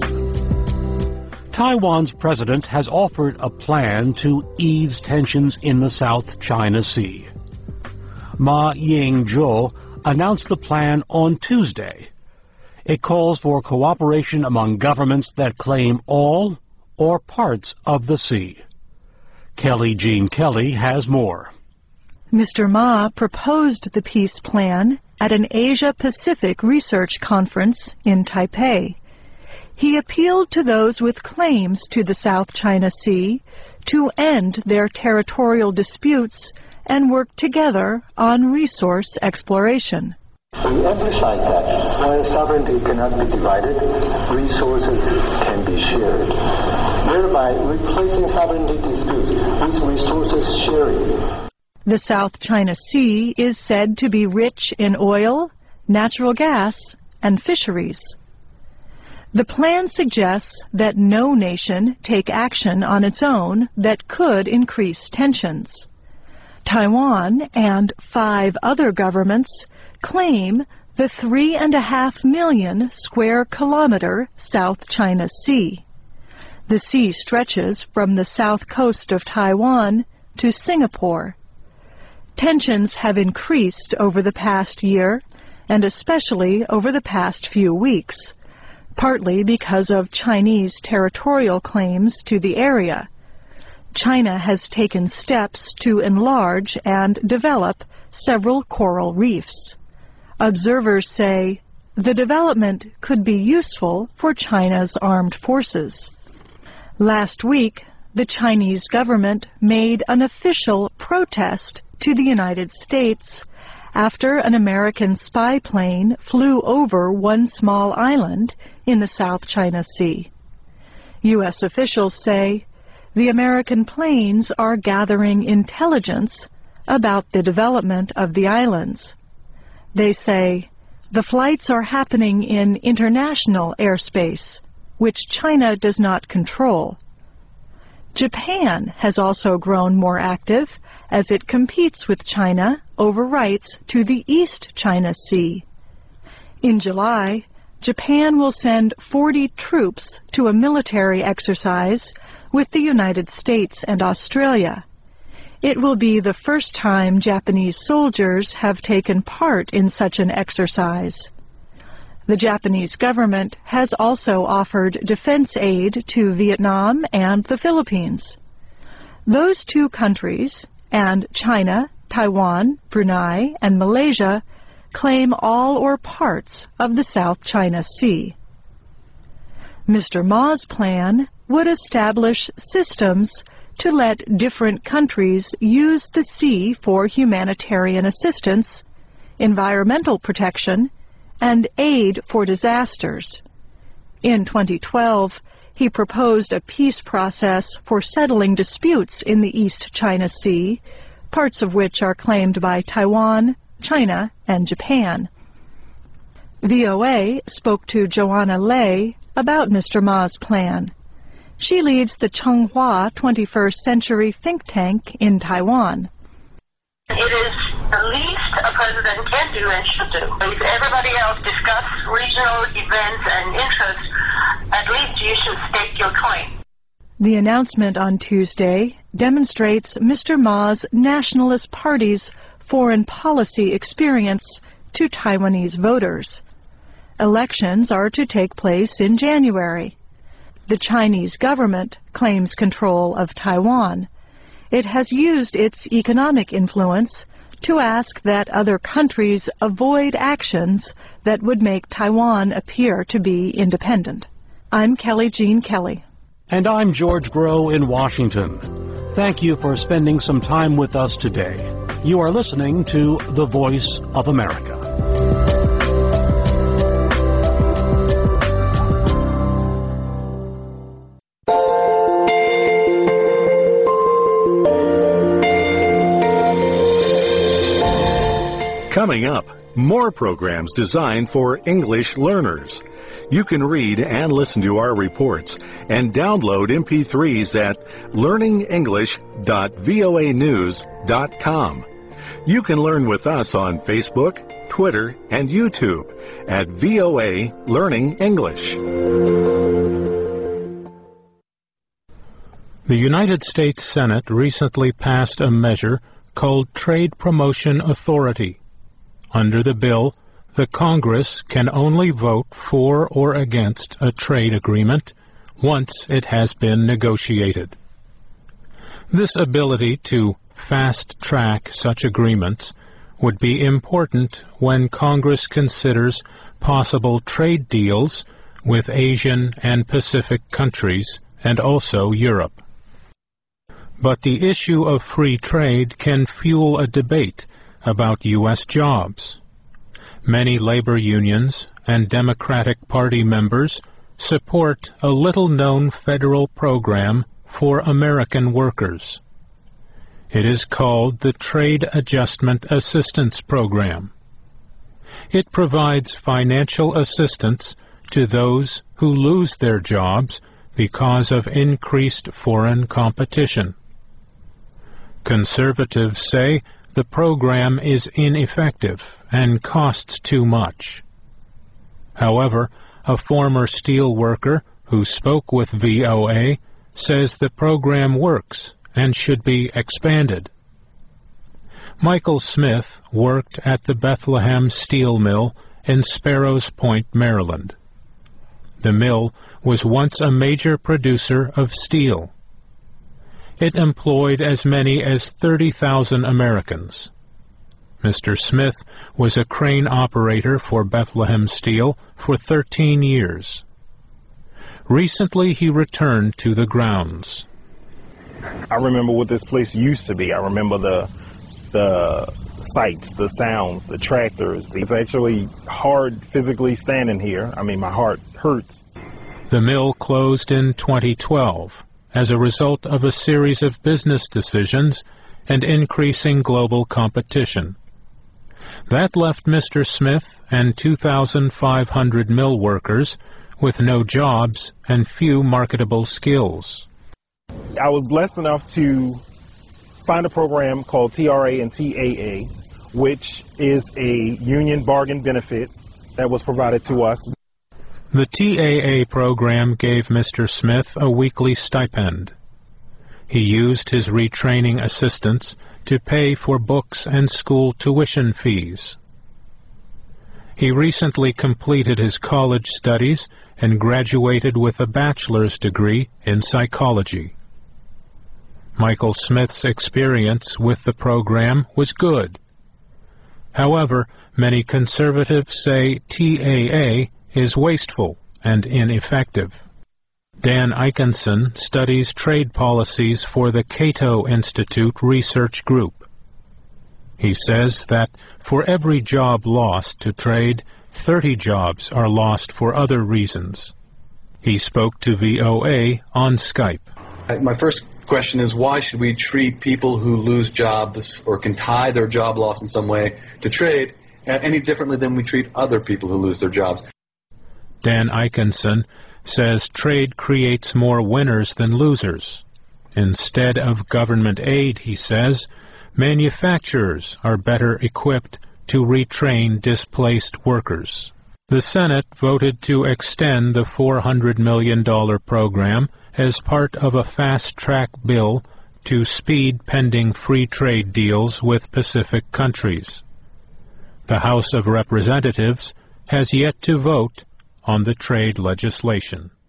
Taiwan's president has offered a plan to ease tensions in the South China Sea. Ma Ying-jeou announced the plan on Tuesday. It calls for cooperation among governments that claim all or parts of the sea. Kelly Jean Kelly has more. Mister Ma proposed the peace plan at an Asia-Pacific research conference in Taipei. He appealed to those with claims to the South China Sea to end their territorial disputes and work together on resource exploration. We emphasize that while sovereignty cannot be divided, resources can be shared, thereby replacing sovereignty disputes with resources sharing. The South China Sea is said to be rich in oil, natural gas, and fisheries. The plan suggests that no nation take action on its own that could increase tensions. Taiwan and five other governments claim the three and a half million square kilometer South China Sea. The sea stretches from the south coast of Taiwan to Singapore. Tensions have increased over the past year, and especially over the past few weeks, partly because of Chinese territorial claims to the area. China has taken steps to enlarge and develop several coral reefs. Observers say the development could be useful for China's armed forces. Last week, the Chinese government made an official protest to the United States after an American spy plane flew over one small island in the South China Sea. U S officials say the American planes are gathering intelligence about the development of the islands. They say the flights are happening in international airspace, which China does not control. Japan has also grown more active as it competes with China over rights to the East China Sea. In July, Japan will send forty troops to a military exercise with the United States and Australia. It will be the first time Japanese soldiers have taken part in such an exercise. The Japanese government has also offered defense aid to Vietnam and the Philippines. Those two countries, and China, Taiwan, Brunei, and Malaysia, claim all or parts of the South China Sea. Mister Ma's plan would establish systems to let different countries use the sea for humanitarian assistance, environmental protection, and aid for disasters. In twenty twelve, he proposed a peace process for settling disputes in the East China Sea, parts of which are claimed by Taiwan, China, and Japan. V O A spoke to Joanna Lei about Mister Ma's plan. She leads the Changhua twenty-first Century think tank in Taiwan. It is the least a president can do and should do. If everybody else discuss regional events and interests, at least you should stake your claim. The announcement on Tuesday demonstrates Mister Ma's Nationalist Party's foreign policy experience to Taiwanese voters. Elections are to take place in January. The Chinese government claims control of Taiwan. It has used its economic influence to ask that other countries avoid actions that would make Taiwan appear to be independent. I'm Kelly Jean Kelly. And I'm George Grow in Washington. Thank you for spending some time with us today. You are listening to The Voice of America. Coming up, more programs designed for English learners. You can read and listen to our reports and download M P threes at learning english dot voa news dot com. You can learn with us on Facebook, Twitter, and YouTube at V O A Learning English. The United States Senate recently passed a measure called Trade Promotion Authority. Under the bill, the Congress can only vote for or against a trade agreement once it has been negotiated. This ability to fast-track such agreements would be important when Congress considers possible trade deals with Asian and Pacific countries and also Europe. But the issue of free trade can fuel a debate about U S jobs. Many labor unions and Democratic Party members support a little-known federal program for American workers. It is called the Trade Adjustment Assistance Program. It provides financial assistance to those who lose their jobs because of increased foreign competition. Conservatives say the program is ineffective and costs too much. However, a former steel worker who spoke with V O A says the program works and should be expanded. Michael Smith worked at the Bethlehem Steel Mill in Sparrows Point, Maryland. The mill was once a major producer of steel. It employed as many as thirty thousand Americans. Mister Smith was a crane operator for Bethlehem Steel for thirteen years. Recently, he returned to the grounds. I remember what this place used to be. I remember the the sights, the sounds, the tractors. It's actually hard physically standing here. I mean, my heart hurts. The mill closed in twenty twelve. As a result of a series of business decisions and increasing global competition. That left Mister Smith and two thousand five hundred mill workers with no jobs and few marketable skills. I was blessed enough to find a program called T R A and T A A, which is a union bargain benefit that was provided to us. The T A A program gave Mister Smith a weekly stipend. He used his retraining assistance to pay for books and school tuition fees. He recently completed his college studies and graduated with a bachelor's degree in psychology. Michael Smith's experience with the program was good. However, many conservatives say T A A is wasteful and ineffective. Dan Ikenson studies trade policies for the Cato Institute Research Group. He says that for every job lost to trade, thirty jobs are lost for other reasons. He spoke to V O A on Skype. My first question is, why should we treat people who lose jobs or can tie their job loss in some way to trade any differently than we treat other people who lose their jobs? Dan Ikenson says trade creates more winners than losers. Instead of government aid, he says, manufacturers are better equipped to retrain displaced workers. The Senate voted to extend the four hundred million dollars program as part of a fast-track bill to speed pending free trade deals with Pacific countries. The House of Representatives has yet to vote on the trade legislation.